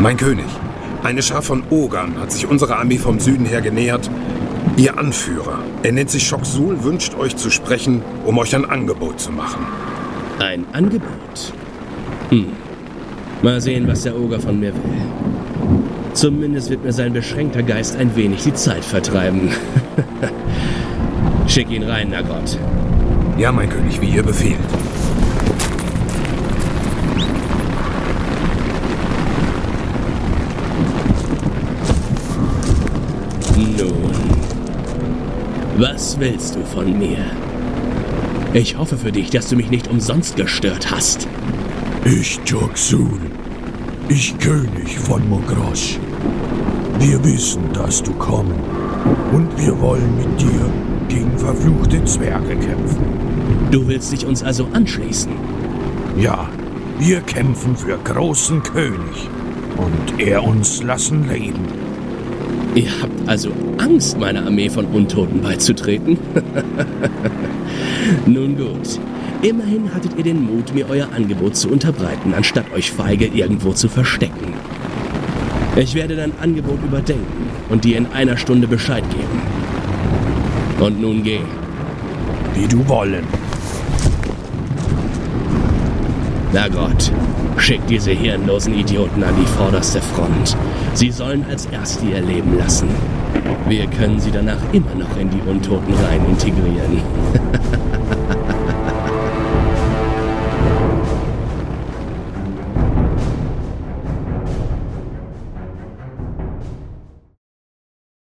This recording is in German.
Mein König, eine Schar von Ogern hat sich unserer Armee vom Süden her genähert. Ihr Anführer, er nennt sich Choksul, wünscht euch zu sprechen, um euch ein Angebot zu machen. Ein Angebot? Mal sehen, was der Oger von mir will. Zumindest wird mir sein beschränkter Geist ein wenig die Zeit vertreiben. Schick ihn rein, Nagrod. Ja, mein König, wie ihr befehlt. Nun, was willst du von mir? Ich hoffe für dich, dass du mich nicht umsonst gestört hast. Ich, Choksul. Ich, König von Mogrosch. Wir wissen, dass du kommen. Und wir wollen mit dir gegen verfluchte Zwerge kämpfen. Du willst dich uns also anschließen? Ja, wir kämpfen für großen König. Und er uns lassen leben. Ihr habt also Angst, meiner Armee von Untoten beizutreten? Nun gut. Immerhin hattet ihr den Mut, mir euer Angebot zu unterbreiten, anstatt euch feige irgendwo zu verstecken. Ich werde dein Angebot überdenken und dir in einer Stunde Bescheid geben. Und nun geh. Wie du wollen. Na Gott, schick diese hirnlosen Idioten an die vorderste Front. Sie sollen als Erste ihr Leben lassen. Wir können sie danach immer noch in die Untotenreihen integrieren.